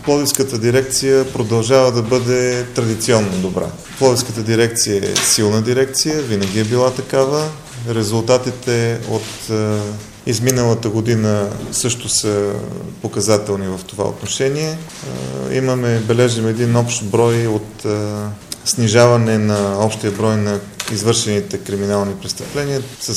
Пловдивската дирекция продължава да бъде традиционно добра. Пловдивската дирекция е силна дирекция, винаги е била такава. Резултатите от изминалата година също са показателни в това отношение. Бележим един общ брой от снижаване на общия брой на извършените криминални престъпления с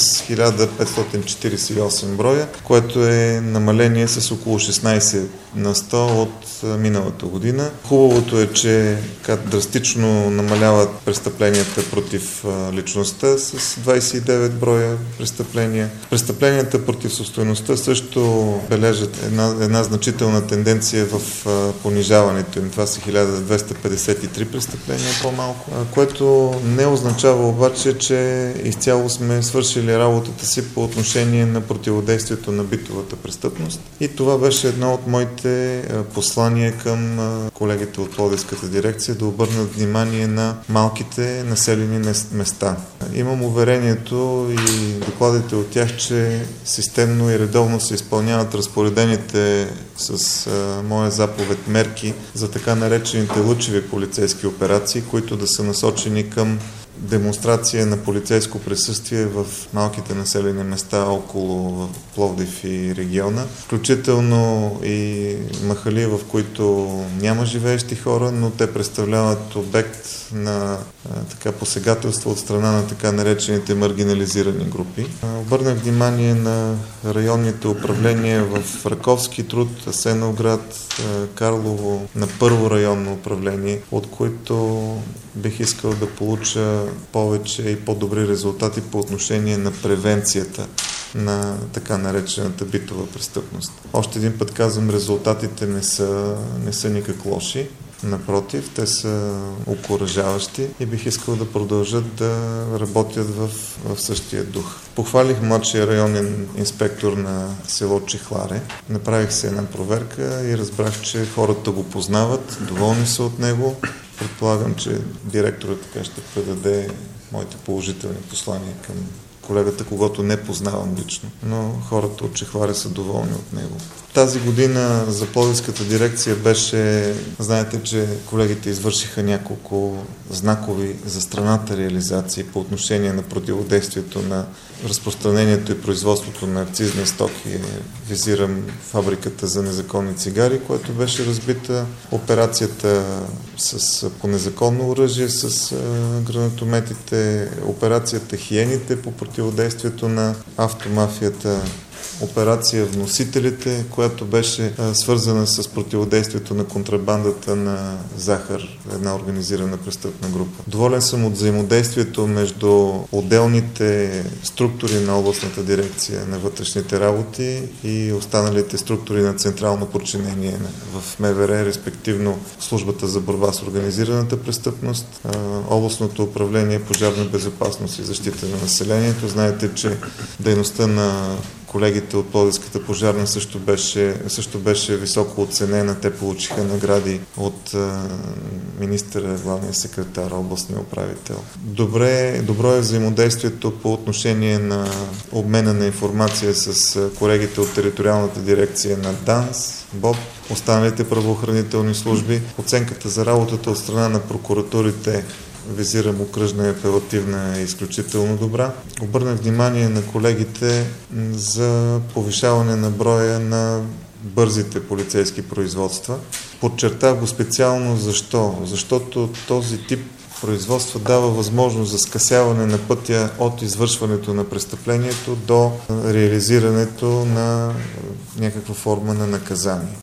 1548 броя, което е намаление с около 16 на 100 от миналата година. Хубавото е, че драстично намаляват престъпленията против личността с 29 броя престъпления. Престъпленията против собствеността също бележат една значителна тенденция в понижаването им. Това са 1253 престъпления по-малко, което не означава обаче, че изцяло сме свършили работата си по отношение на противодействието на битовата престъпност. И това беше едно от моите послания към колегите от Пловдивската дирекция да обърнат внимание на малките населени места. Имам уверението и докладите от тях, че системно и редовно се изпълняват разпоредените с моя заповед мерки за така наречените лъчеви полицейски операции, които да са насочени към демонстрация на полицейско присъствие в малките населени места около Пловдив и региона, включително и махали, в които няма живеещи хора, но те представляват обект на посегателство от страна на така наречените маргинализирани групи. Обърнах внимание на районните управления в Раковски, Труд, Асеновград, Карлово, на първо районно управление, от които бих искал да получа повече и по-добри резултати по отношение на превенцията на така наречената битова престъпност. Още един път казвам, резултатите не са никак лоши. Напротив, те са окуражаващи и бих искал да продължат да работят в същия дух. Похвалих младшия районен инспектор на село Чехларе. Направих се една проверка и разбрах, че хората го познават, доволни са от него. Предполагам, че директорът така ще предаде моите положителни послания към колегата, когото не познавам лично, но хората от Чехларе са доволни от него. Тази година за Пловдивската дирекция беше, знаете, че колегите извършиха няколко знакови за страната реализации по отношение на противодействието на разпространението и производството на акцизни стоки. Визирам фабриката за незаконни цигари, която беше разбита, операцията по незаконно оръжие с гранатометите, операцията Хиените по противодействието на автомафията, операция Вносителите, която беше свързана с противодействието на контрабандата на захар, една организирана престъпна група. Доволен съм от взаимодействието между отделните структури на областната дирекция на вътрешните работи и останалите структури на централно подчинение в МВР, респективно Службата за борба с организираната престъпност, областното управление пожарна безопасност и защита на населението. Знаете, че дейността на колегите от Пловдивската пожарна също беше високо оценена. Те получиха награди от министъра, главния секретар, областния управител. Добро е взаимодействието по отношение на обмена на информация с колегите от териториалната дирекция на ДАНС, БОП, останалите правоохранителни служби. Оценката за работата от страна на прокуратурите, визирам окръжна и апелативна, е изключително добра. Обърнах внимание на колегите за повишаване на броя на бързите полицейски производства. Подчертах го специално защо? Защото този тип производство дава възможност за скъсяване на пътя от извършването на престъплението до реализирането на някаква форма на наказание.